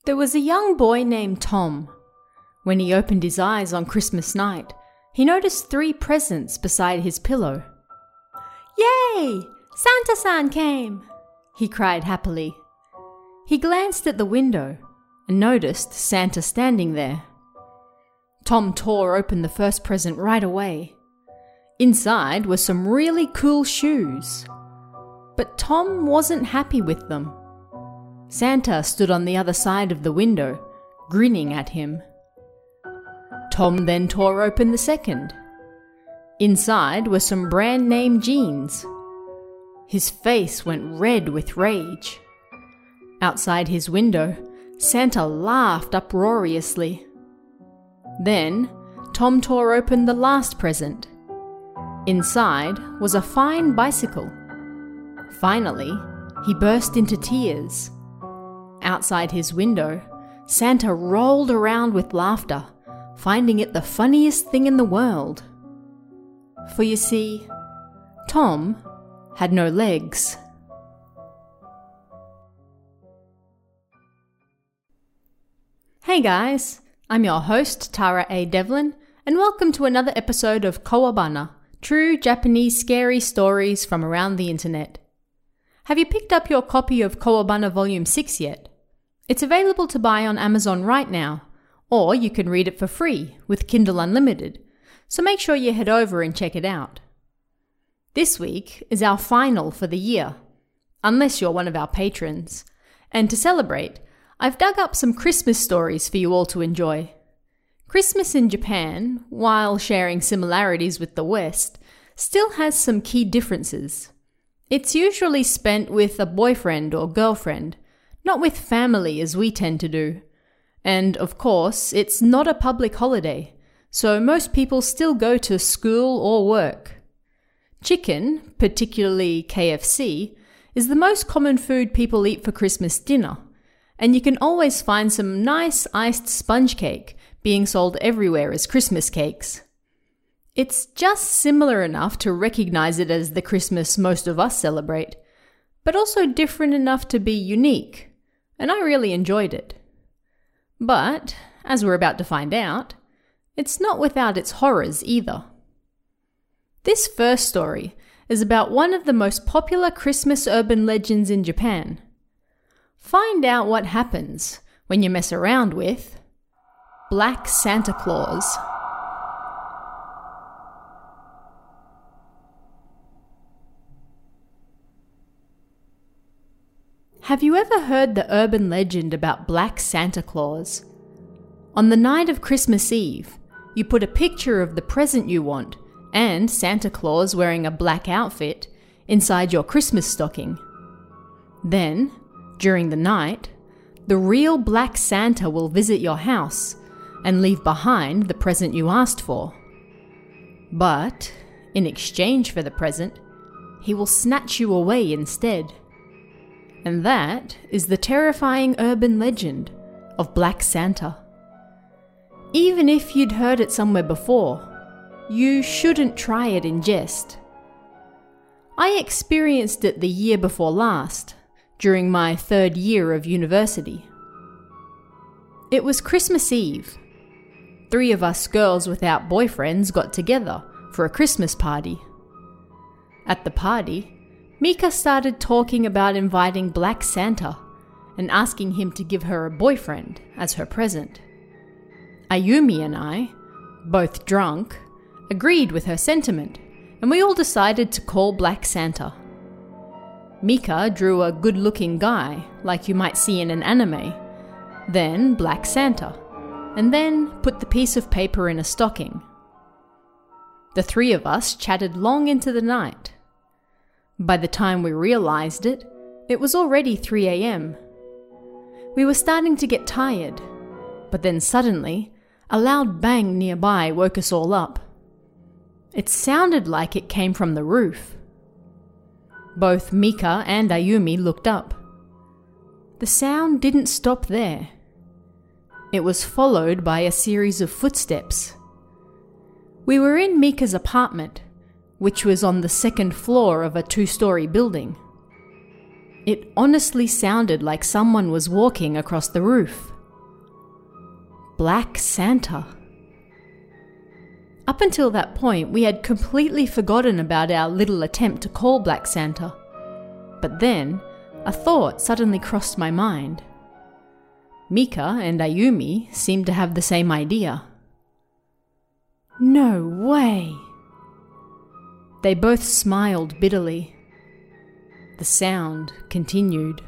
There was a young boy named Tom. When he opened his eyes on Christmas night, he noticed 3 presents beside his pillow. "Yay! Santa-san came!" he cried happily. He glanced at the window and noticed Santa standing there. Tom tore open the first present right away. Inside were some really cool shoes. But Tom wasn't happy with them. Santa stood on the other side of the window, grinning at him. Tom then tore open the second. Inside were some brand name jeans. His face went red with rage. Outside his window, Santa laughed uproariously. Then, Tom tore open the last present. Inside was a fine bicycle. Finally, he burst into tears. Outside his window, Santa rolled around with laughter, finding it the funniest thing in the world. For you see, Tom had no legs. Hey guys, I'm your host Tara A. Devlin, and welcome to another episode of Kawabana, true Japanese scary stories from around the internet. Have you picked up your copy of Kawabana Volume 6 yet? It's available to buy on Amazon right now, or you can read it for free with Kindle Unlimited, so make sure you head over and check it out. This week is our final for the year, unless you're one of our patrons, and to celebrate, I've dug up some Christmas stories for you all to enjoy. Christmas in Japan, while sharing similarities with the West, still has some key differences. It's usually spent with a boyfriend or girlfriend, not with family as we tend to do. And of course, it's not a public holiday, so most people still go to school or work. Chicken, particularly KFC, is the most common food people eat for Christmas dinner, and you can always find some nice iced sponge cake being sold everywhere as Christmas cakes. It's just similar enough to recognize it as the Christmas most of us celebrate, but also different enough to be unique, and I really enjoyed it. But, as we're about to find out, it's not without its horrors either. This first story is about one of the most popular Christmas urban legends in Japan. Find out what happens when you mess around with Black Santa Claus. Have you ever heard the urban legend about Black Santa Claus? On the night of Christmas Eve, you put a picture of the present you want and Santa Claus wearing a black outfit inside your Christmas stocking. Then, during the night, the real Black Santa will visit your house and leave behind the present you asked for. But, in exchange for the present, he will snatch you away instead. And that is the terrifying urban legend of Black Santa. Even if you'd heard it somewhere before, you shouldn't try it in jest. I experienced it the year before last, during my 3rd year of university. It was Christmas Eve. 3 of us girls without boyfriends got together for a Christmas party. At the party, Mika started talking about inviting Black Santa and asking him to give her a boyfriend as her present. Ayumi and I, both drunk, agreed with her sentiment, and we all decided to call Black Santa. Mika drew a good-looking guy, like you might see in an anime, then Black Santa, and then put the piece of paper in a stocking. The 3 of us chatted long into the night. By the time we realized it, it was already 3 a.m. We were starting to get tired, but then suddenly, a loud bang nearby woke us all up. It sounded like it came from the roof. Both Mika and Ayumi looked up. The sound didn't stop there. It was followed by a series of footsteps. We were in Mika's apartment, which was on the 2nd floor of a 2-story building. It honestly sounded like someone was walking across the roof. Black Santa. Up until that point, we had completely forgotten about our little attempt to call Black Santa. But then, a thought suddenly crossed my mind. Mika and Ayumi seemed to have the same idea. No way! They both smiled bitterly. The sound continued.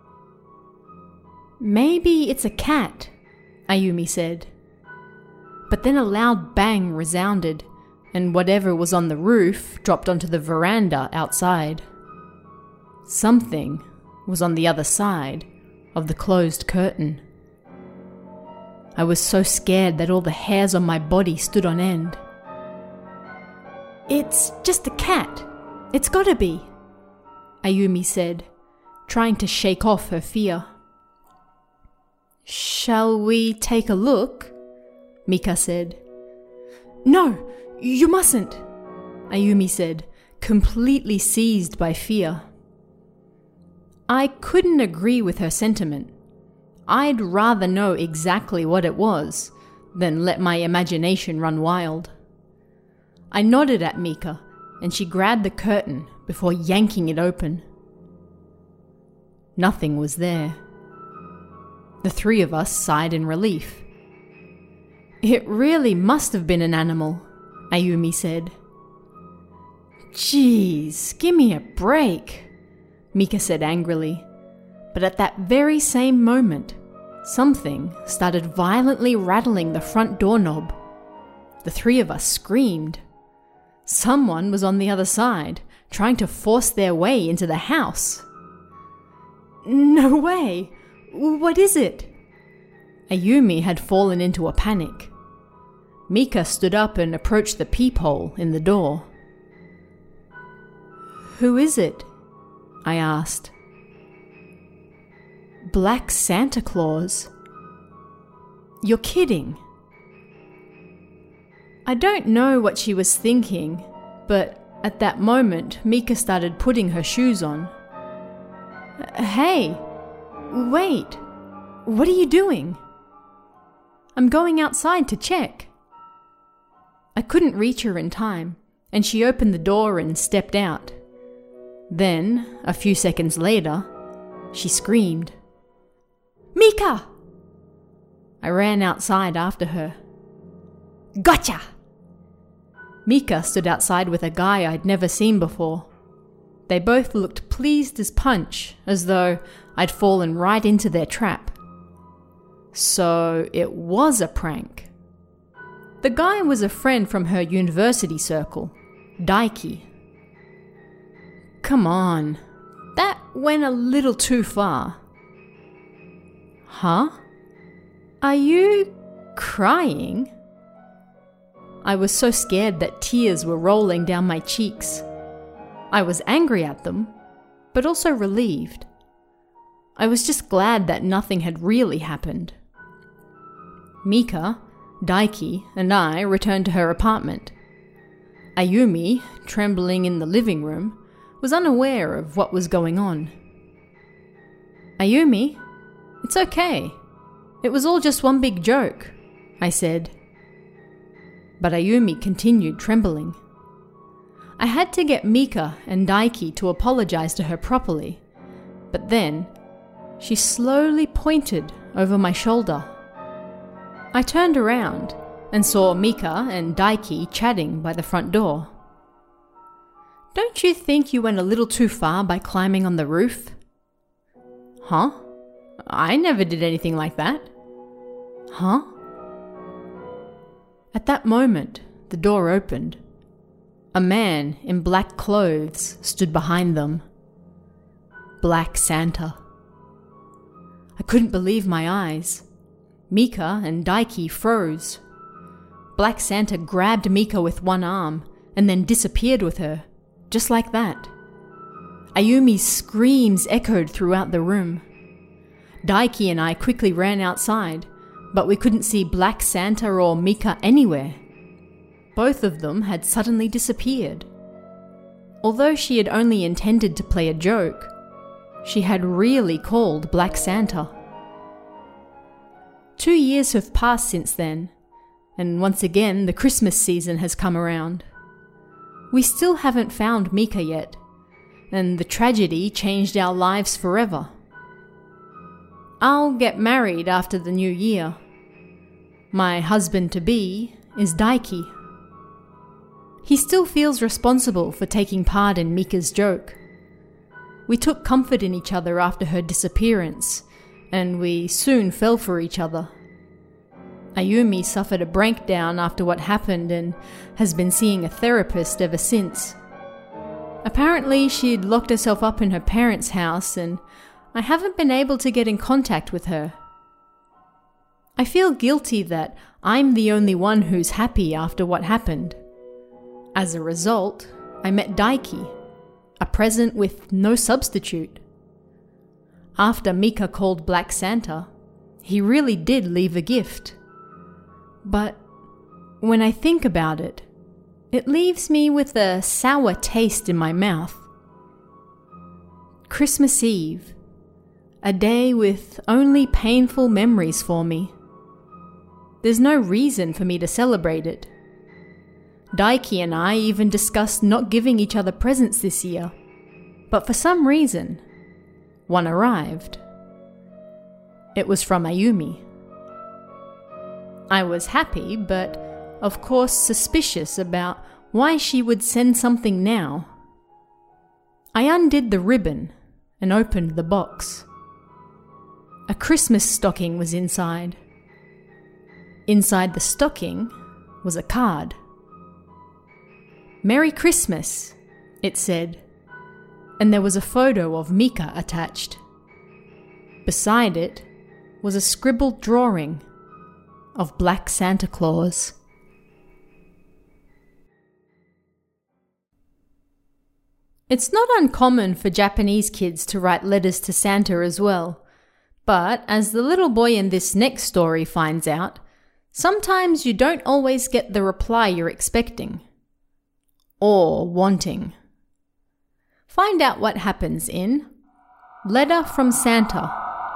Maybe it's a cat, Ayumi said. But then a loud bang resounded, and whatever was on the roof dropped onto the veranda outside. Something was on the other side of the closed curtain. I was so scared that all the hairs on my body stood on end. It's just a cat. It's gotta be, Ayumi said, trying to shake off her fear. Shall we take a look? Mika said. No, you mustn't, Ayumi said, completely seized by fear. I couldn't agree with her sentiment. I'd rather know exactly what it was than let my imagination run wild. I nodded at Mika, and she grabbed the curtain before yanking it open. Nothing was there. The three of us sighed in relief. It really must have been an animal, Ayumi said. Jeez, give me a break, Mika said angrily. But at that very same moment, something started violently rattling the front doorknob. The three of us screamed. Someone was on the other side, trying to force their way into the house. No way! What is it? Ayumi had fallen into a panic. Mika stood up and approached the peephole in the door. Who is it? I asked. Black Santa Claus. You're kidding. I don't know what she was thinking, but at that moment, Mika started putting her shoes on. Hey, wait, what are you doing? I'm going outside to check. I couldn't reach her in time, and she opened the door and stepped out. Then, a few seconds later, she screamed. Mika! I ran outside after her. Gotcha! Mika stood outside with a guy I'd never seen before. They both looked pleased as punch, as though I'd fallen right into their trap. So it was a prank. The guy was a friend from her university circle, Daiki. Come on, that went a little too far. Huh? Are you crying? I was so scared that tears were rolling down my cheeks. I was angry at them, but also relieved. I was just glad that nothing had really happened. Mika, Daiki, and I returned to her apartment. Ayumi, trembling in the living room, was unaware of what was going on. Ayumi, it's okay. It was all just one big joke, I said. But Ayumi continued trembling. I had to get Mika and Daiki to apologize to her properly, but then she slowly pointed over my shoulder. I turned around and saw Mika and Daiki chatting by the front door. Don't you think you went a little too far by climbing on the roof? Huh? I never did anything like that. Huh? At that moment, the door opened. A man in black clothes stood behind them. Black Santa. I couldn't believe my eyes. Mika and Daiki froze. Black Santa grabbed Mika with one arm and then disappeared with her, just like that. Ayumi's screams echoed throughout the room. Daiki and I quickly ran outside, but we couldn't see Black Santa or Mika anywhere. Both of them had suddenly disappeared. Although she had only intended to play a joke, she had really called Black Santa. 2 years have passed since then, and once again the Christmas season has come around. We still haven't found Mika yet, and the tragedy changed our lives forever. I'll get married after the new year. My husband-to-be is Daiki. He still feels responsible for taking part in Mika's joke. We took comfort in each other after her disappearance, and we soon fell for each other. Ayumi suffered a breakdown after what happened and has been seeing a therapist ever since. Apparently, she'd locked herself up in her parents' house, and I haven't been able to get in contact with her. I feel guilty that I'm the only one who's happy after what happened. As a result, I met Daiki, a present with no substitute. After Mika called Black Santa, he really did leave a gift. But when I think about it, it leaves me with a sour taste in my mouth. Christmas Eve, a day with only painful memories for me. There's no reason for me to celebrate it. Daiki and I even discussed not giving each other presents this year, but for some reason, one arrived. It was from Ayumi. I was happy, but of course suspicious about why she would send something now. I undid the ribbon and opened the box. A Christmas stocking was inside. Inside the stocking was a card. "Merry Christmas," it said, and there was a photo of Mika attached. Beside it was a scribbled drawing of Black Santa Claus. It's not uncommon for Japanese kids to write letters to Santa as well, but as the little boy in this next story finds out, sometimes you don't always get the reply you're expecting. Or wanting. Find out what happens in Letter from Santa.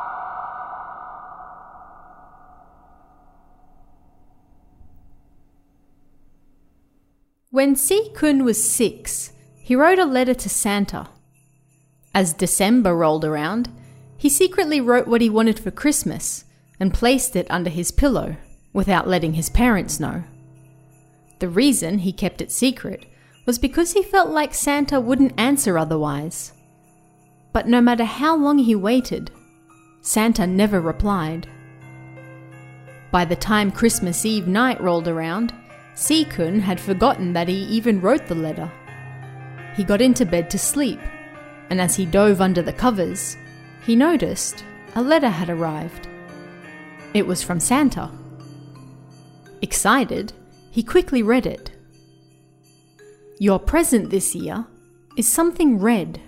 When C-kun was 6, he wrote a letter to Santa. As December rolled around, he secretly wrote what he wanted for Christmas and placed it under his pillow without letting his parents know. The reason he kept it secret was because he felt like Santa wouldn't answer otherwise. But no matter how long he waited, Santa never replied. By the time Christmas Eve night rolled around, C-kun had forgotten that he even wrote the letter. He got into bed to sleep, and as he dove under the covers, he noticed a letter had arrived. It was from Santa. Excited, he quickly read it. "Your present this year is something red."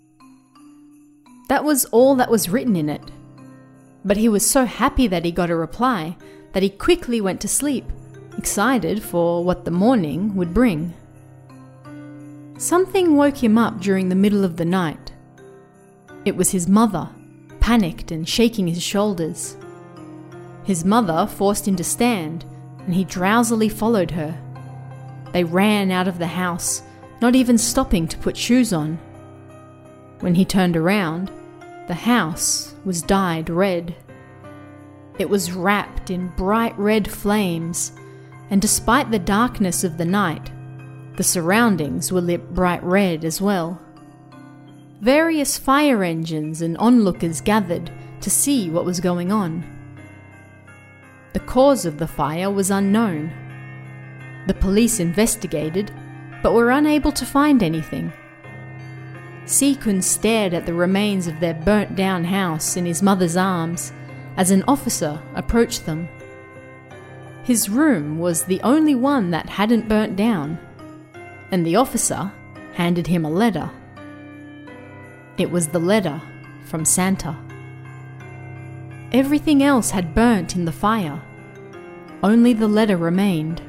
That was all that was written in it. But he was so happy that he got a reply that he quickly went to sleep, excited for what the morning would bring. Something woke him up during the middle of the night. It was his mother, panicked and shaking his shoulders. His mother forced him to stand, and he drowsily followed her. They ran out of the house, not even stopping to put shoes on. When he turned around, the house was dyed red. It was wrapped in bright red flames, and despite the darkness of the night, the surroundings were lit bright red as well. Various fire engines and onlookers gathered to see what was going on. The cause of the fire was unknown. The police investigated, but were unable to find anything. C-kun stared at the remains of their burnt-down house in his mother's arms as an officer approached them. His room was the only one that hadn't burnt down, and the officer handed him a letter. It was the letter from Santa. Everything else had burnt in the fire. Only the letter remained.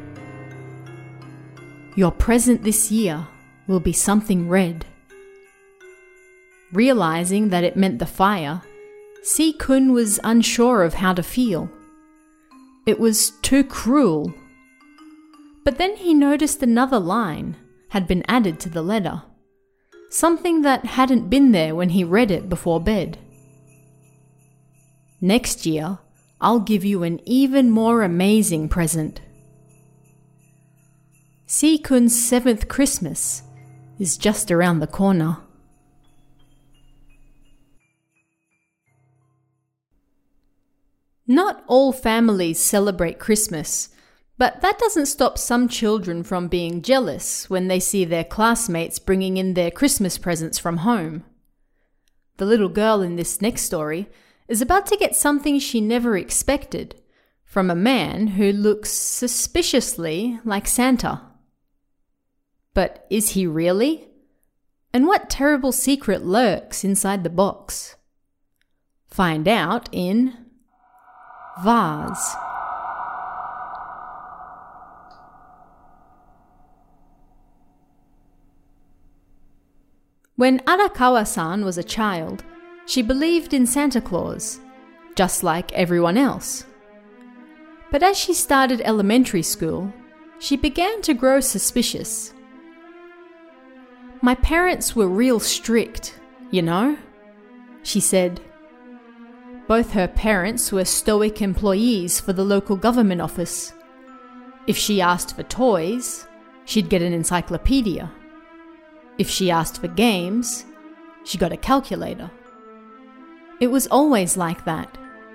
"Your present this year will be something red." Realizing that it meant the fire, C-kun was unsure of how to feel. It was too cruel. But then he noticed another line had been added to the letter, something that hadn't been there when he read it before bed. Next year, I'll give you an even more amazing present. Si-kun's 7th Christmas is just around the corner. Not all families celebrate Christmas, but that doesn't stop some children from being jealous when they see their classmates bringing in their Christmas presents from home. The little girl in this next story is about to get something she never expected from a man who looks suspiciously like Santa. But is he really? And what terrible secret lurks inside the box? Find out in Vase. When Arakawa-san was a child, she believed in Santa Claus, just like everyone else. But as she started elementary school, she began to grow suspicious. "My parents were real strict, you know," she said. Both her parents were stoic employees for the local government office. If she asked for toys, she'd get an encyclopedia. If she asked for games, she got a calculator. It was always like that.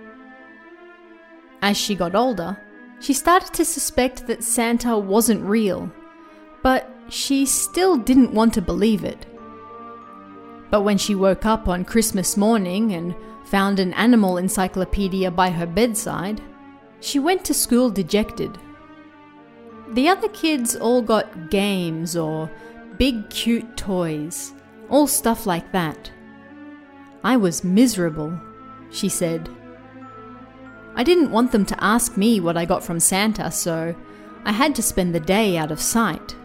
As she got older, she started to suspect that Santa wasn't real, but she still didn't want to believe it. But when she woke up on Christmas morning and found an animal encyclopedia by her bedside, she went to school dejected. The other kids all got games or big cute toys, all stuff like that. I was miserable, she said. I didn't want them to ask me what I got from Santa, so I had to spend the day out of sight.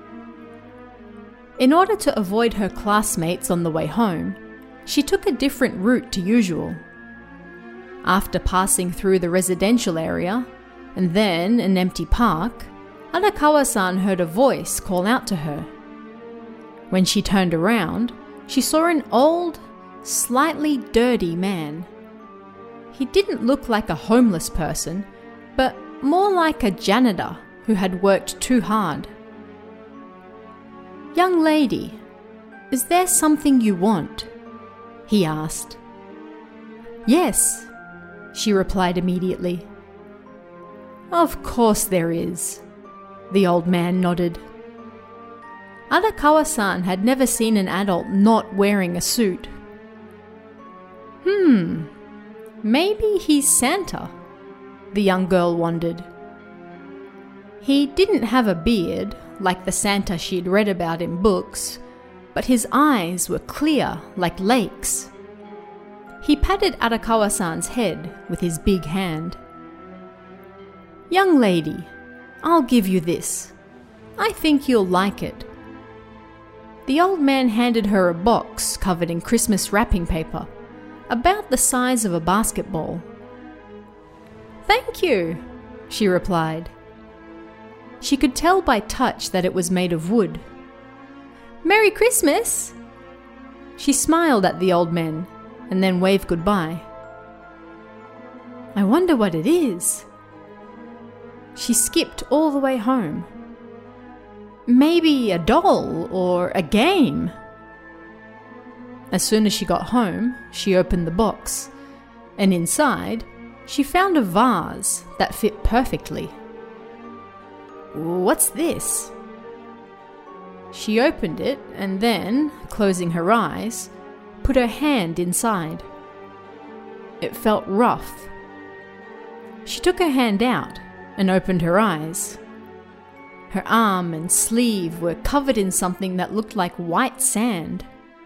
In order to avoid her classmates on the way home, she took a different route to usual. After passing through the residential area, and then an empty park, Arakawa-san heard a voice call out to her. When she turned around, she saw an old, slightly dirty man. He didn't look like a homeless person, but more like a janitor who had worked too hard. "Young lady, is there something you want?" he asked. "Yes," she replied immediately. "Of course there is," the old man nodded. Arakawa-san had never seen an adult not wearing a suit. Maybe he's Santa, the young girl wondered. He didn't have a beard, like the Santa she'd read about in books, but his eyes were clear like lakes. He patted Arakawa-san's head with his big hand. "Young lady, I'll give you this. I think you'll like it." The old man handed her a box covered in Christmas wrapping paper, about the size of a basketball. "Thank you," she replied. She could tell by touch that it was made of wood. "Merry Christmas!" She smiled at the old man and then waved goodbye. "I wonder what it is." She skipped all the way home. Maybe a doll or a game. As soon as she got home, she opened the box, and inside, she found a vase that fit perfectly. "What's this?" She opened it and then, closing her eyes, put her hand inside. It felt rough. She took her hand out and opened her eyes. Her arm and sleeve were covered in something that looked like white sand.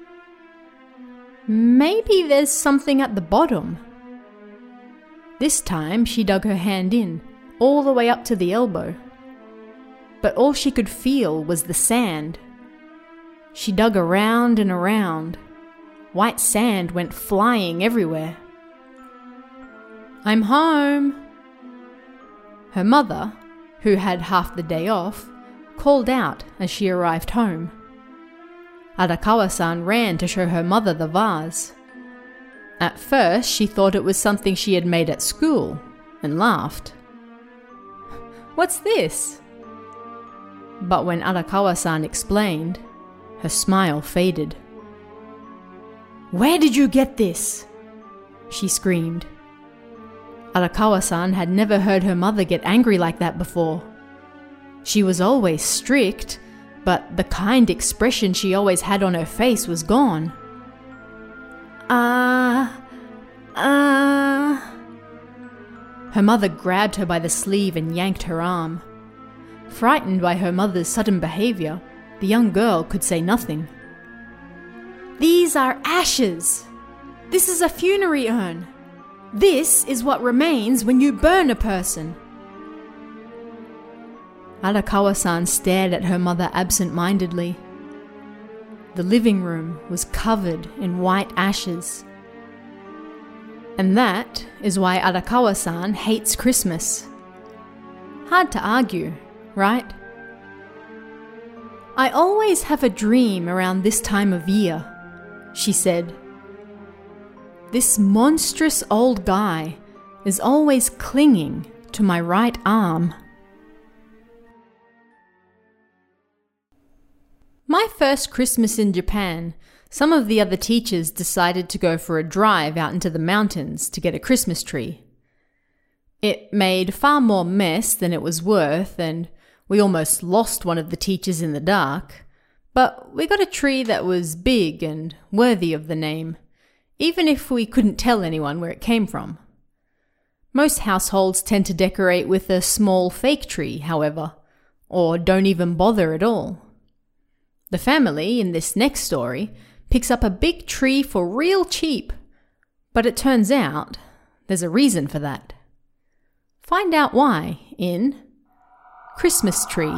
Maybe there's something at the bottom. This time she dug her hand in, all the way up to the elbow. But all she could feel was the sand. She dug around and around. White sand went flying everywhere. "I'm home," Her mother, who had half the day off, called out as she arrived home. Arakawa-san ran to show her mother the vase. At first, she thought it was something she had made at school and laughed. "What's this?" But when Arakawa-san explained, her smile faded. "Where did you get this?" she screamed. Arakawa-san had never heard her mother get angry like that before. She was always strict, but the kind expression she always had on her face was gone. Her mother grabbed her by the sleeve and yanked her arm. Frightened by her mother's sudden behavior, the young girl could say nothing. "These are ashes. This is a funerary urn. This is what remains when you burn a person." Arakawa-san stared at her mother absent-mindedly. The living room was covered in white ashes. And that is why Arakawa-san hates Christmas. Hard to argue, right? "I always have a dream around this time of year," she said. "This monstrous old guy is always clinging to my right arm." My first Christmas in Japan, some of the other teachers decided to go for a drive out into the mountains to get a Christmas tree. It made far more mess than it was worth, and we almost lost one of the teachers in the dark. But we got a tree that was big and worthy of the name, even if we couldn't tell anyone where it came from. Most households tend to decorate with a small fake tree, however, or don't even bother at all. The family in this next story picks up a big tree for real cheap, but it turns out there's a reason for that. Find out why in Christmas Tree.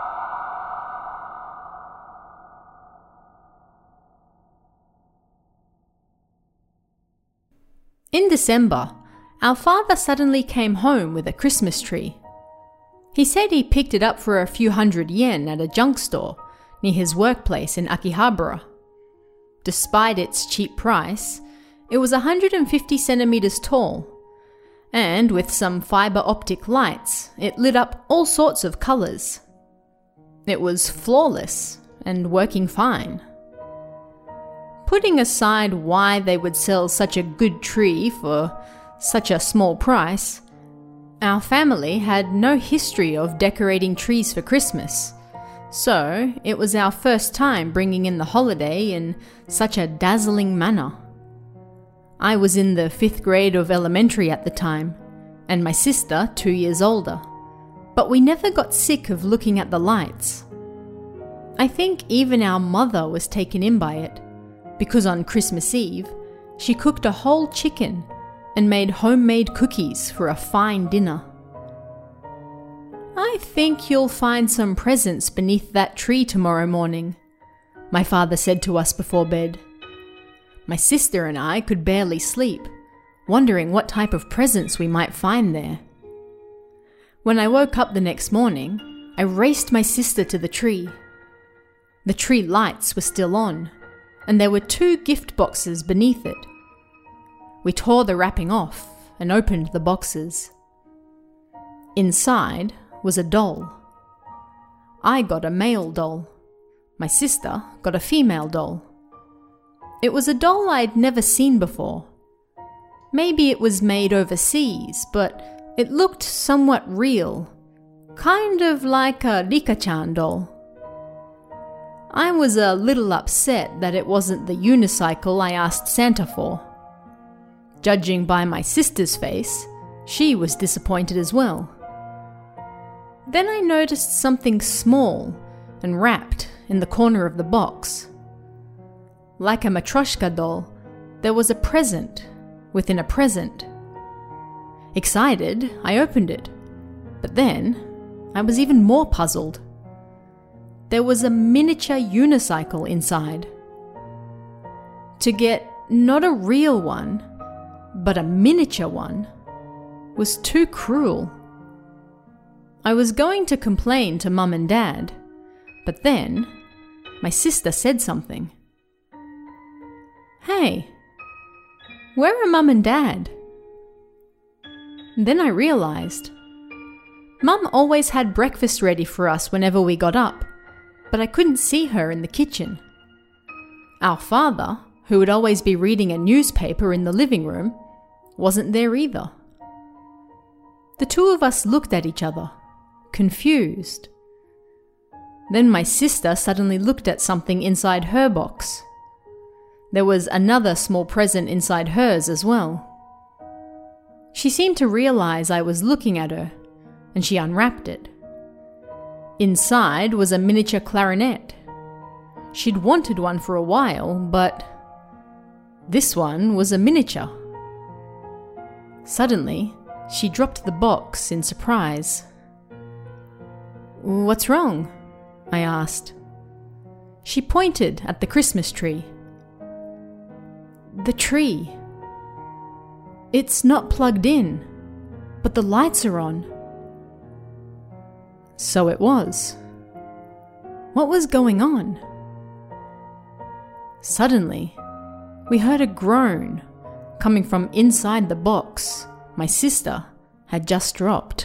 In December, our father suddenly came home with a Christmas tree. He said he picked it up for a few hundred yen at a junk store near his workplace in Akihabara. Despite its cheap price, it was 150 centimeters tall, and with some fiber optic lights, it lit up all sorts of colors. It was flawless and working fine. Putting aside why they would sell such a good tree for such a small price, our family had no history of decorating trees for Christmas, so it was our first time bringing in the holiday in such a dazzling manner. I was in the 5th grade of elementary at the time, and my sister 2 years older, but we never got sick of looking at the lights. I think even our mother was taken in by it, because on Christmas Eve, she cooked a whole chicken and made homemade cookies for a fine dinner. "I think you'll find some presents beneath that tree tomorrow morning," my father said to us before bed. My sister and I could barely sleep, wondering what type of presents we might find there. When I woke up the next morning, I raced my sister to the tree. The tree lights were still on, and there were 2 gift boxes beneath it. We tore the wrapping off and opened the boxes. Inside was a doll. I got a male doll. My sister got a female doll. It was a doll I'd never seen before. Maybe it was made overseas, but it looked somewhat real, kind of like a Rika-chan doll. I was a little upset that it wasn't the unicycle I asked Santa for. Judging by my sister's face, she was disappointed as well. Then I noticed something small and wrapped in the corner of the box. Like a Matryoshka doll, there was a present within a present. Excited, I opened it, but then I was even more puzzled. There was a miniature unicycle inside. To get not a real one, but a miniature one, was too cruel. I was going to complain to Mum and Dad, but then my sister said something. "Hey, where are Mum and Dad?" Then I realised. Mum always had breakfast ready for us whenever we got up, but I couldn't see her in the kitchen. Our father, who would always be reading a newspaper in the living room, wasn't there either. The two of us looked at each other, confused. Then my sister suddenly looked at something inside her box. There was another small present inside hers as well. She seemed to realise I was looking at her, and she unwrapped it. Inside was a miniature clarinet. She'd wanted one for a while, but this one was a miniature. Suddenly, she dropped the box in surprise. "What's wrong?" I asked. She pointed at the Christmas tree. "The tree. It's not plugged in, but the lights are on." So it was. What was going on? Suddenly, we heard a groan coming from inside the box my sister had just dropped.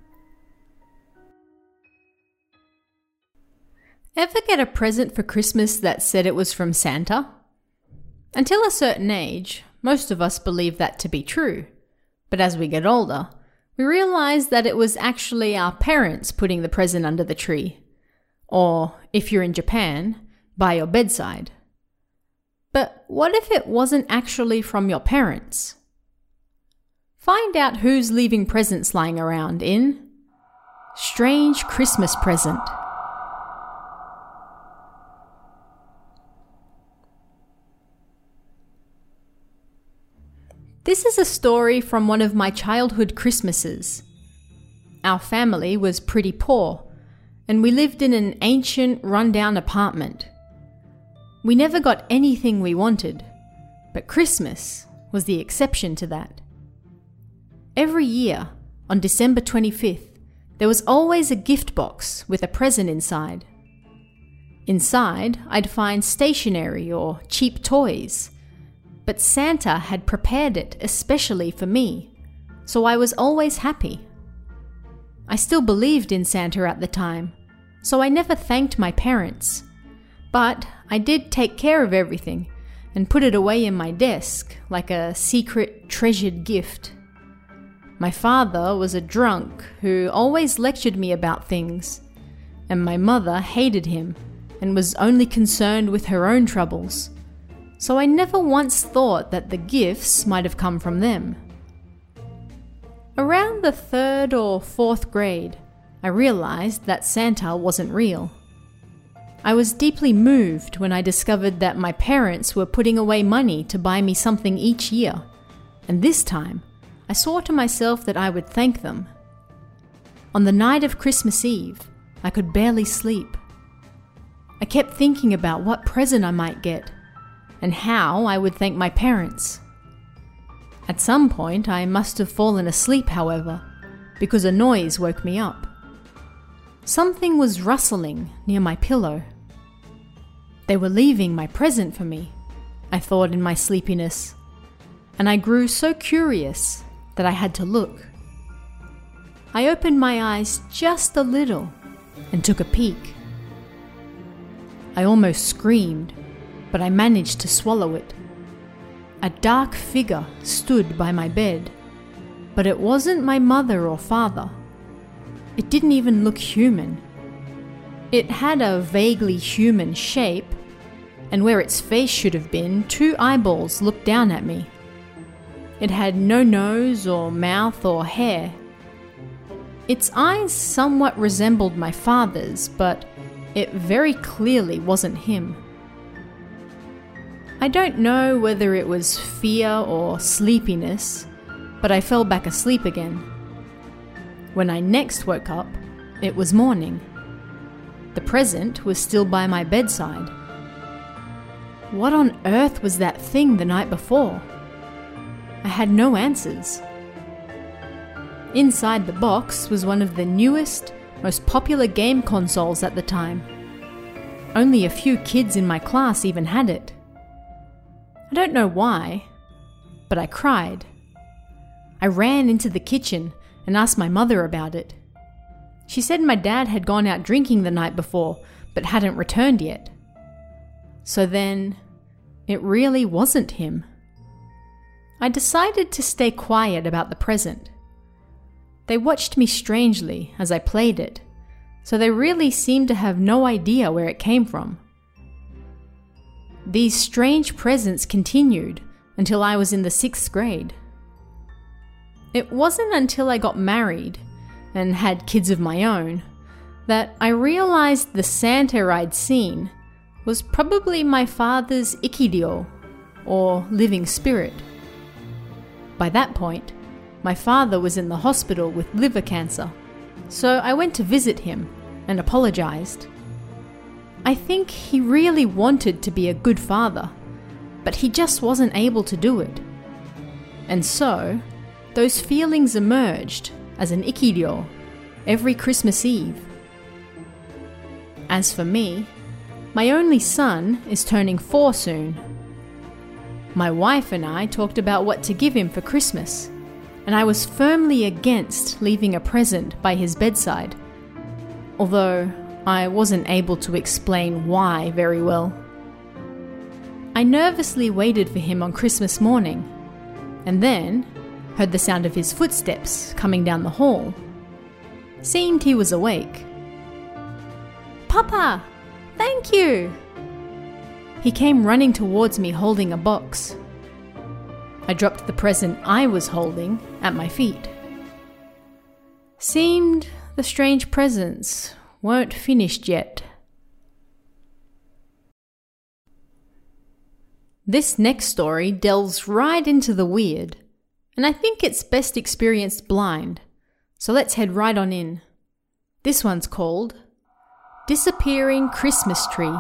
Ever get a present for Christmas that said it was from Santa? Until a certain age, most of us believe that to be true. But as we get older, we realize that it was actually our parents putting the present under the tree. Or, if you're in Japan, by your bedside. But what if it wasn't actually from your parents? Find out who's leaving presents lying around in Strange Christmas Present. This is a story from one of my childhood Christmases. Our family was pretty poor, and we lived in an ancient, run-down apartment. We never got anything we wanted, but Christmas was the exception to that. Every year, on December 25th, there was always a gift box with a present inside. Inside, I'd find stationery or cheap toys, but Santa had prepared it especially for me, so I was always happy. I still believed in Santa at the time, so I never thanked my parents. But I did take care of everything and put it away in my desk like a secret treasured gift. My father was a drunk who always lectured me about things, and my mother hated him and was only concerned with her own troubles. So I never once thought that the gifts might have come from them. Around the 3rd or 4th grade, I realized that Santa wasn't real. I was deeply moved when I discovered that my parents were putting away money to buy me something each year, and this time, I swore to myself that I would thank them. On the night of Christmas Eve, I could barely sleep. I kept thinking about what present I might get, and how I would thank my parents. At some point, I must have fallen asleep, however, because a noise woke me up. Something was rustling near my pillow. They were leaving my present for me, I thought in my sleepiness, and I grew so curious that I had to look. I opened my eyes just a little and took a peek. I almost screamed, but I managed to swallow it. A dark figure stood by my bed, but it wasn't my mother or father. It didn't even look human. It had a vaguely human shape, and where its face should have been, 2 eyeballs looked down at me. It had no nose or mouth or hair. Its eyes somewhat resembled my father's, but it very clearly wasn't him. I don't know whether it was fear or sleepiness, but I fell back asleep again. When I next woke up, it was morning. The present was still by my bedside. What on earth was that thing the night before? I had no answers. Inside the box was one of the newest, most popular game consoles at the time. Only a few kids in my class even had it. I don't know why, but I cried. I ran into the kitchen and asked my mother about it. She said my dad had gone out drinking the night before, but hadn't returned yet. So then, it really wasn't him. I decided to stay quiet about the present. They watched me strangely as I played it, so they really seemed to have no idea where it came from. These strange presents continued until I was in the 6th grade. It wasn't until I got married and had kids of my own that I realized the Santa I'd seen was probably my father's ikidio, or living spirit. By that point, my father was in the hospital with liver cancer, so I went to visit him and apologized. I think he really wanted to be a good father, but he just wasn't able to do it. And so, those feelings emerged as an ikidio every Christmas Eve. As for me, my only son is turning 4 soon. My wife and I talked about what to give him for Christmas, and I was firmly against leaving a present by his bedside, although I wasn't able to explain why very well. I nervously waited for him on Christmas morning, and then heard the sound of his footsteps coming down the hall. Seemed he was awake. "Papa, thank you!" He came running towards me holding a box. I dropped the present I was holding at my feet. Seemed the strange presents weren't finished yet. This next story delves right into the weird, and I think it's best experienced blind, so let's head right on in. This one's called Disappearing Christmas Tree.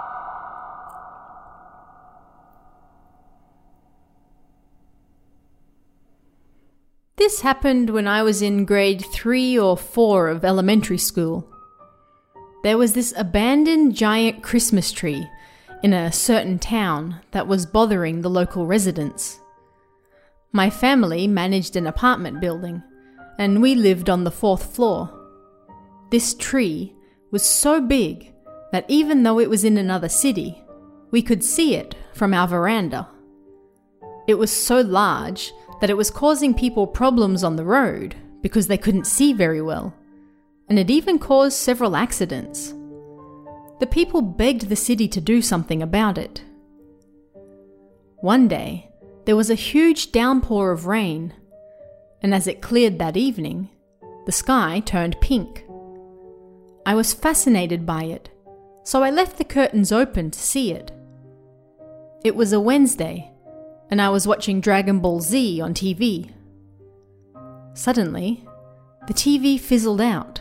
This happened when I was in grade 3 or 4 of elementary school. There was this abandoned giant Christmas tree in a certain town that was bothering the local residents. My family managed an apartment building, and we lived on the 4th floor. This tree was so big that even though it was in another city, we could see it from our veranda. It was so large that it was causing people problems on the road because they couldn't see very well, and it even caused several accidents. The people begged the city to do something about it. One day, there was a huge downpour of rain, and as it cleared that evening, the sky turned pink. I was fascinated by it, so I left the curtains open to see it. It was a Wednesday, and I was watching Dragon Ball Z on TV. Suddenly, the TV fizzled out.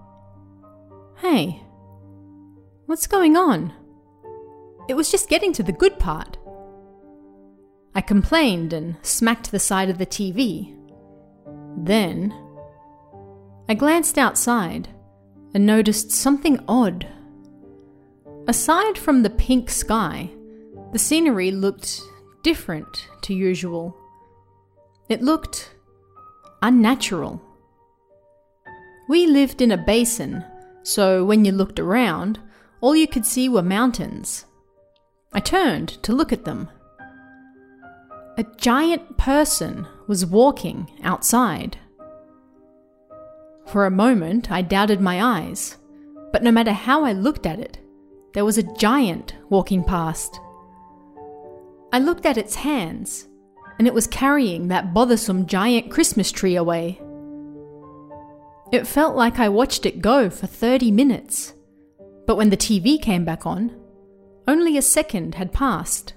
Hey, what's going on? It was just getting to the good part. I complained and smacked the side of the TV. Then, I glanced outside and noticed something odd. Aside from the pink sky, the scenery looked different to usual. It looked unnatural. We lived in a basin, so when you looked around, all you could see were mountains. I turned to look at them. A giant person was walking outside. For a moment, I doubted my eyes, but no matter how I looked at it, there was a giant walking past. I looked at its hands, and it was carrying that bothersome giant Christmas tree away. It felt like I watched it go for 30 minutes, but when the TV came back on, only a second had passed.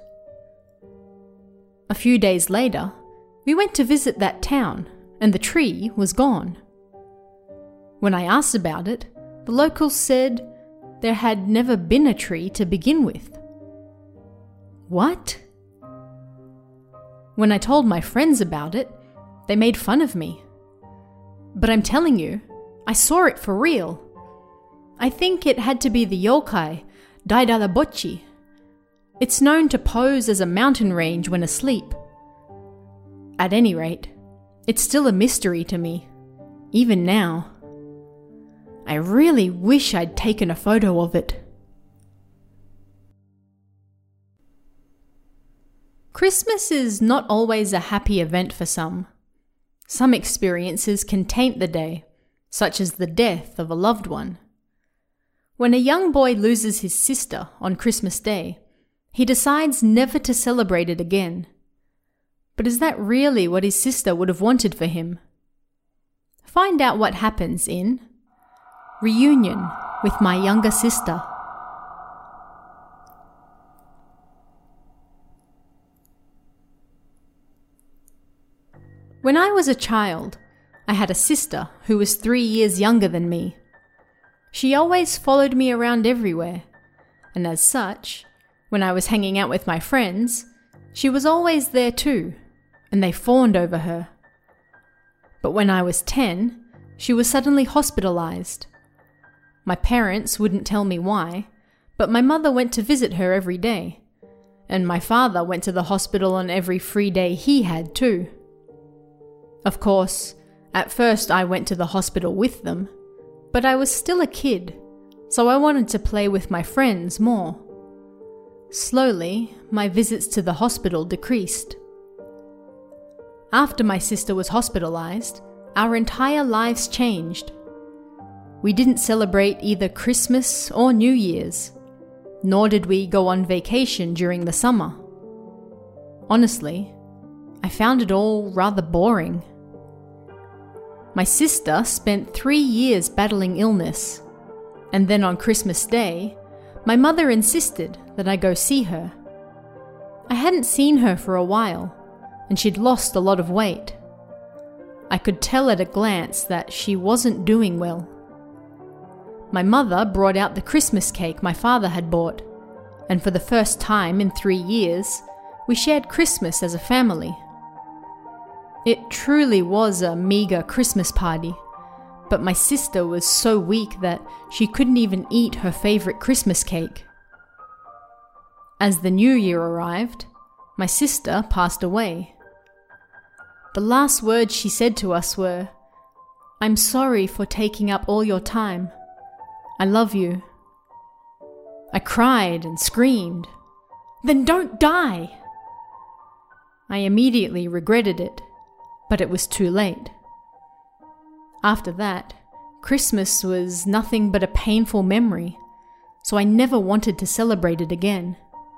A few days later, we went to visit that town, and the tree was gone. When I asked about it, the locals said there had never been a tree to begin with. What? When I told my friends about it, they made fun of me. But I'm telling you, I saw it for real. I think it had to be the yokai, Daidalabochi. It's known to pose as a mountain range when asleep. At any rate, it's still a mystery to me, even now. I really wish I'd taken a photo of it. Christmas is not always a happy event for some. Some experiences can taint the day, such as the death of a loved one. When a young boy loses his sister on Christmas Day, he decides never to celebrate it again. But is that really what his sister would have wanted for him? Find out what happens in Reunion with My Younger Sister. When I was a child, I had a sister who was 3 years younger than me. She always followed me around everywhere, and as such, when I was hanging out with my friends, she was always there too, and they fawned over her. But when I was 10, she was suddenly hospitalized. My parents wouldn't tell me why, but my mother went to visit her every day, and my father went to the hospital on every free day he had too. Of course, at first I went to the hospital with them, but I was still a kid, so I wanted to play with my friends more. Slowly, my visits to the hospital decreased. After my sister was hospitalized, our entire lives changed. We didn't celebrate either Christmas or New Year's, nor did we go on vacation during the summer. Honestly, I found it all rather boring. My sister spent 3 years battling illness, and then on Christmas Day, my mother insisted that I go see her. I hadn't seen her for a while, and she'd lost a lot of weight. I could tell at a glance that she wasn't doing well. My mother brought out the Christmas cake my father had bought, and for the first time in 3 years, we shared Christmas as a family. It truly was a meager Christmas party, but my sister was so weak that she couldn't even eat her favorite Christmas cake. As the new year arrived, my sister passed away. The last words she said to us were, "I'm sorry for taking up all your time. I love you." I cried and screamed, "Then don't die!" I immediately regretted it, but it was too late. After that, Christmas was nothing but a painful memory, so I never wanted to celebrate it again.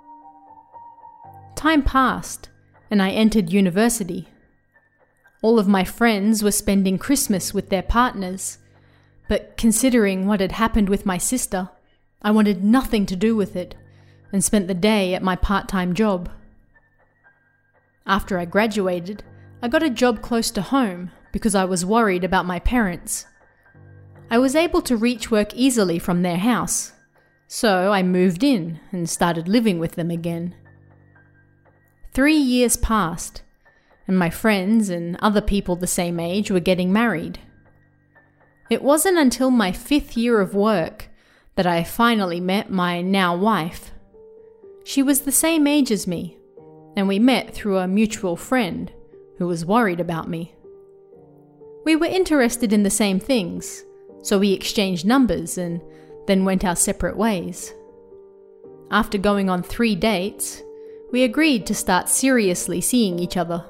Time passed, and I entered university. All of my friends were spending Christmas with their partners, but considering what had happened with my sister, I wanted nothing to do with it, and spent the day at my part-time job. After I graduated, I got a job close to home because I was worried about my parents. I was able to reach work easily from their house, so I moved in and started living with them again. 3 years passed, and my friends and other people the same age were getting married. It wasn't until my 5th year of work that I finally met my now wife. She was the same age as me, and we met through a mutual friend who was worried about me. We were interested in the same things, so we exchanged numbers and then went our separate ways. After going on 3 dates, we agreed to start seriously seeing each other.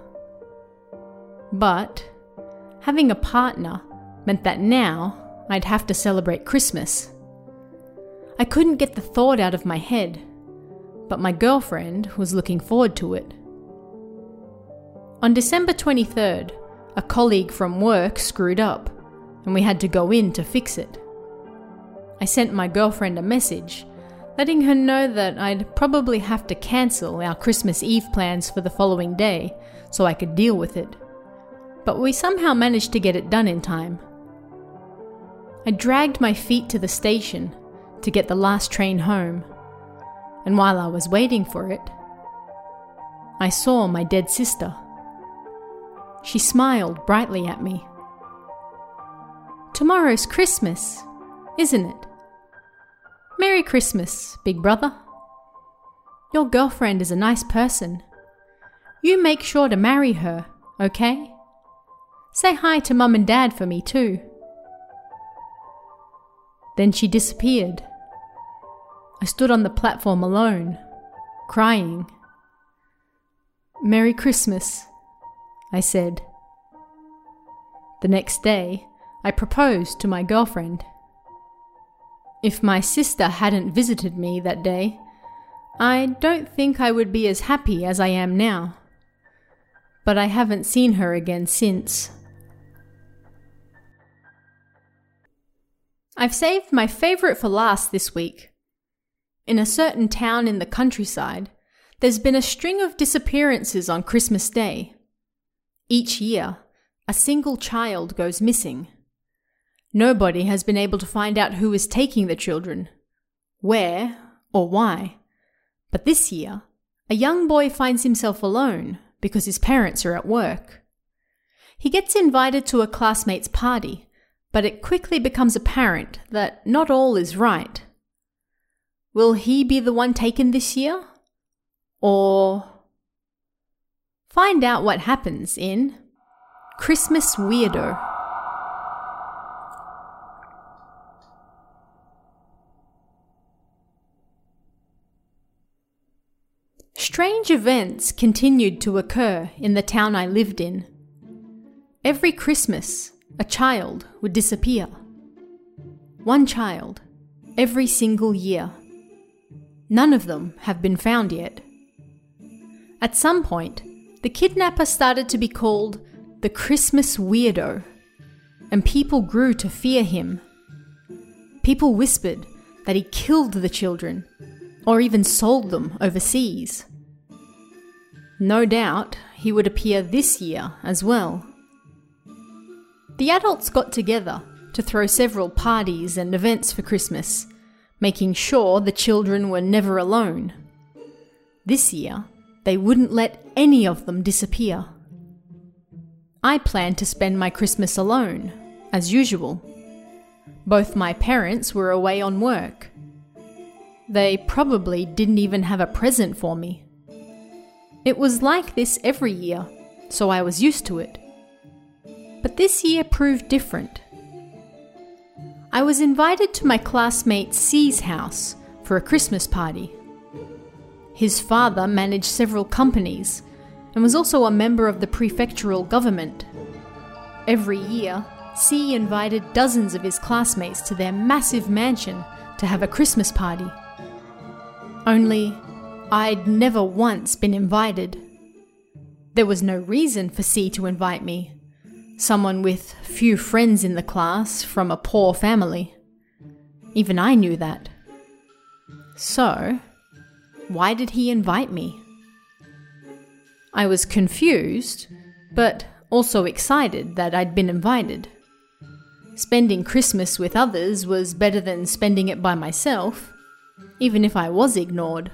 But having a partner meant that now I'd have to celebrate Christmas. I couldn't get the thought out of my head, but my girlfriend was looking forward to it. On December 23rd, a colleague from work screwed up, and we had to go in to fix it. I sent my girlfriend a message, letting her know that I'd probably have to cancel our Christmas Eve plans for the following day so I could deal with it. But we somehow managed to get it done in time. I dragged my feet to the station to get the last train home, and while I was waiting for it, I saw my dead sister. She smiled brightly at me. Tomorrow's Christmas, isn't it? Merry Christmas, big brother. Your girlfriend is a nice person. You make sure to marry her, okay? Say hi to Mum and Dad for me too. Then she disappeared. I stood on the platform alone, crying. Merry Christmas, I said. The next day, I proposed to my girlfriend. If my sister hadn't visited me that day, I don't think I would be as happy as I am now. But I haven't seen her again since. I've saved my favourite for last this week. In a certain town in the countryside, there's been a string of disappearances on Christmas Day. Each year, a single child goes missing. Nobody has been able to find out who is taking the children, where, or why. But this year, a young boy finds himself alone because his parents are at work. He gets invited to a classmate's party, but it quickly becomes apparent that not all is right. Will he be the one taken this year? Or... Find out what happens in Christmas Weirdo. Strange events continued to occur in the town I lived in. Every Christmas, a child would disappear. One child, every single year. None of them have been found yet. At some point, the kidnapper started to be called the Christmas Weirdo, and people grew to fear him. People whispered that he killed the children, or even sold them overseas. No doubt he would appear this year as well. The adults got together to throw several parties and events for Christmas, making sure the children were never alone. This year, they wouldn't let any of them disappear. I planned to spend my Christmas alone, as usual. Both my parents were away on work. They probably didn't even have a present for me. It was like this every year, so I was used to it. But this year proved different. I was invited to my classmate C's house for a Christmas party. His father managed several companies and was also a member of the prefectural government. Every year, C invited dozens of his classmates to their massive mansion to have a Christmas party. Only, I'd never once been invited. There was no reason for C to invite me, someone with few friends in the class from a poor family. Even I knew that. So, why did he invite me? I was confused, but also excited that I'd been invited. Spending Christmas with others was better than spending it by myself, even if I was ignored.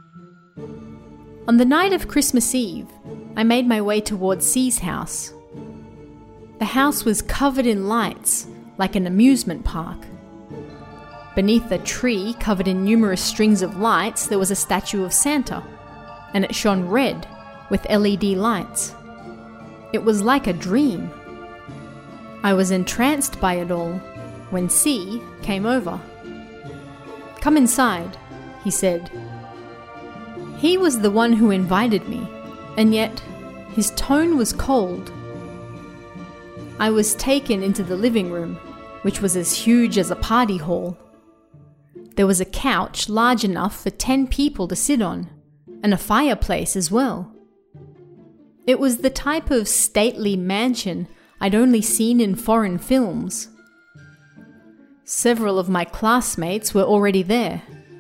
On the night of Christmas Eve, I made my way towards C's house. The house was covered in lights, like an amusement park. Beneath a tree covered in numerous strings of lights, there was a statue of Santa, and it shone red with LED lights. It was like a dream. I was entranced by it all when C came over. "Come inside," he said. He was the one who invited me, and yet his tone was cold. I was taken into the living room, which was as huge as a party hall. There was a couch large enough for 10 people to sit on, and a fireplace as well. It was the type of stately mansion I'd only seen in foreign films. Several of my classmates were already there.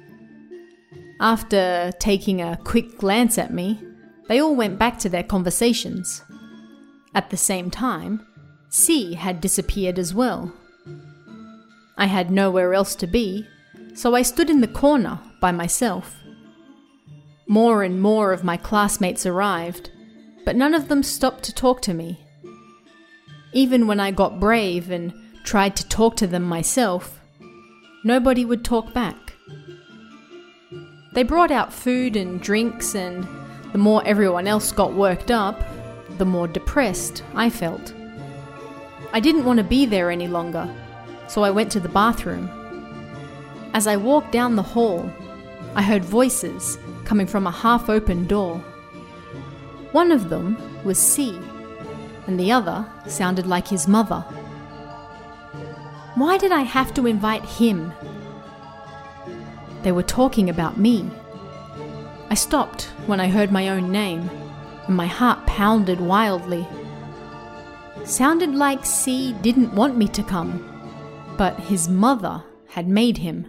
After taking a quick glance at me, they all went back to their conversations. At the same time, C had disappeared as well. I had nowhere else to be, so I stood in the corner by myself. More and more of my classmates arrived, but none of them stopped to talk to me. Even when I got brave and tried to talk to them myself, nobody would talk back. They brought out food and drinks, and the more everyone else got worked up, the more depressed I felt. I didn't want to be there any longer, so I went to the bathroom. As I walked down the hall, I heard voices coming from a half-open door. One of them was C, and the other sounded like his mother. Why did I have to invite him? They were talking about me. I stopped when I heard my own name, and my heart pounded wildly. Sounded like C didn't want me to come, but his mother had made him.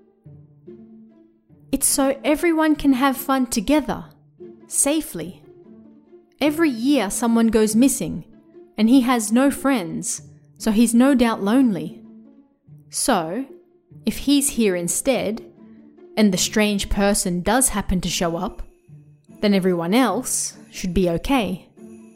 It's so everyone can have fun together, safely. Every year someone goes missing, and he has no friends, so he's no doubt lonely. So, if he's here instead, and the strange person does happen to show up, then everyone else should be okay.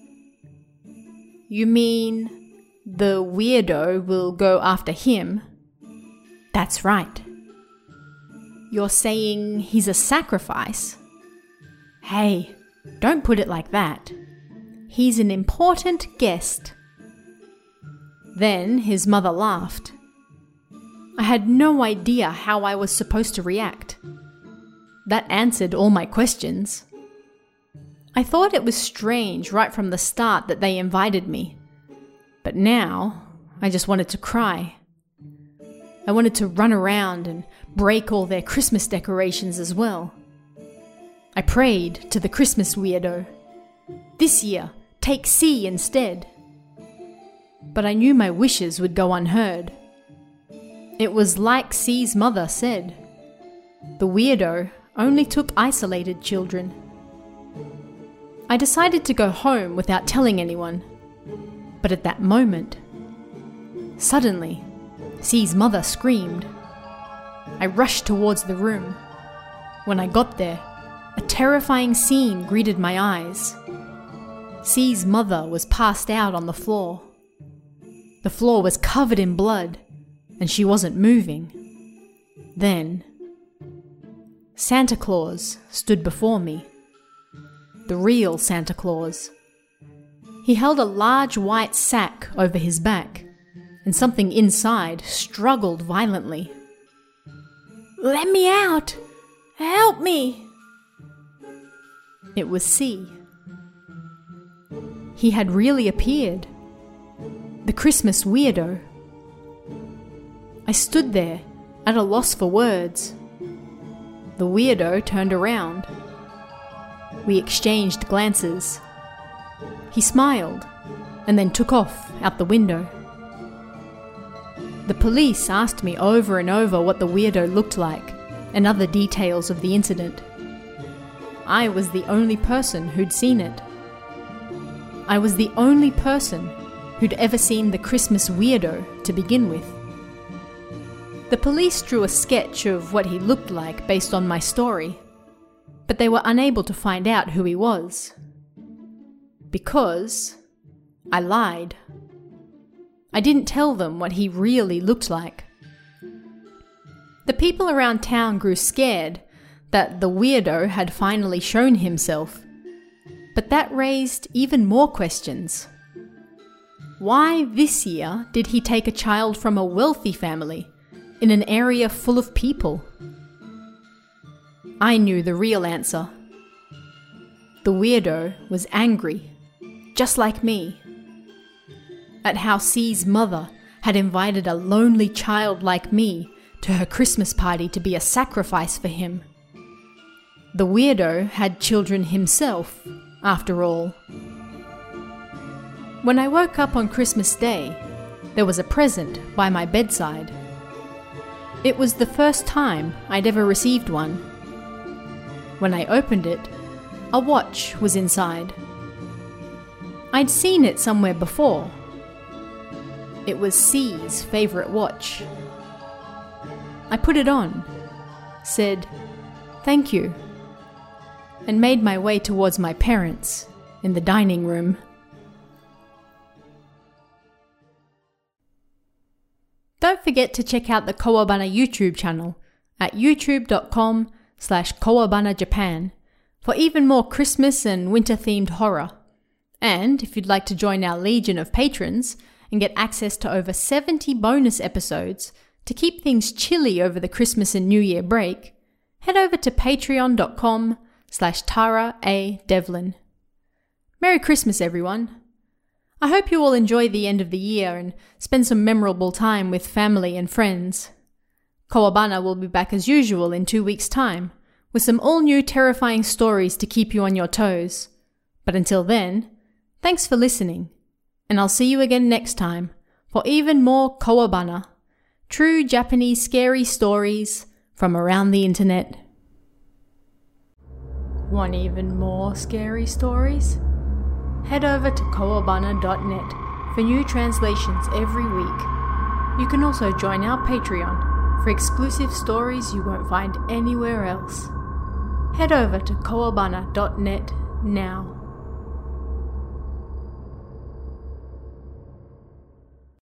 You mean the weirdo will go after him? That's right. You're saying he's a sacrifice? Hey, don't put it like that. He's an important guest. Then his mother laughed. I had no idea how I was supposed to react. That answered all my questions. I thought it was strange right from the start that they invited me. But now, I just wanted to cry. I wanted to run around and break all their Christmas decorations as well. I prayed to the Christmas weirdo. This year, take C instead. But I knew my wishes would go unheard. It was like C's mother said. The weirdo only took isolated children. I decided to go home without telling anyone. But at that moment, suddenly, C's mother screamed. I rushed towards the room. When I got there, a terrifying scene greeted my eyes. C's mother was passed out on the floor. The floor was covered in blood, and she wasn't moving. Then, Santa Claus stood before me. The real Santa Claus. He held a large white sack over his back, and something inside struggled violently. "Let me out! Help me!" It was C. He had really appeared. The Christmas weirdo. I stood there, at a loss for words. The weirdo turned around. We exchanged glances. He smiled, and then took off out the window. The police asked me over and over what the weirdo looked like, and other details of the incident. I was the only person who'd seen it. I was the only person who'd ever seen the Christmas weirdo to begin with. The police drew a sketch of what he looked like based on my story, but they were unable to find out who he was. Because I lied. I didn't tell them what he really looked like. The people around town grew scared that the weirdo had finally shown himself, but that raised even more questions. Why this year did he take a child from a wealthy family in an area full of people? I knew the real answer. The weirdo was angry, just like me, at how C's mother had invited a lonely child like me to her Christmas party to be a sacrifice for him. The weirdo had children himself, after all. When I woke up on Christmas Day, there was a present by my bedside. It was the first time I'd ever received one. When I opened it, a watch was inside. I'd seen it somewhere before. It was C's favorite watch. I put it on, said, "Thank you," and made my way towards my parents in the dining room. forget to check out the Kowabana YouTube channel at youtube.com/KowabanaJapan for even more Christmas and winter-themed horror. And if you'd like to join our legion of patrons and get access to over 70 bonus episodes to keep things chilly over the Christmas and New Year break, head over to patreon.com/Tara A. Devlin. Merry Christmas, everyone. I hope you all enjoy the end of the year and spend some memorable time with family and friends. Kowabana will be back as usual in 2 weeks' time, with some all-new terrifying stories to keep you on your toes. But until then, thanks for listening, and I'll see you again next time for even more Kowabana, true Japanese scary stories from around the internet. Want even more scary stories? Head over to kowabana.net for new translations every week. You can also join our Patreon for exclusive stories you won't find anywhere else. Head over to kowabana.net now.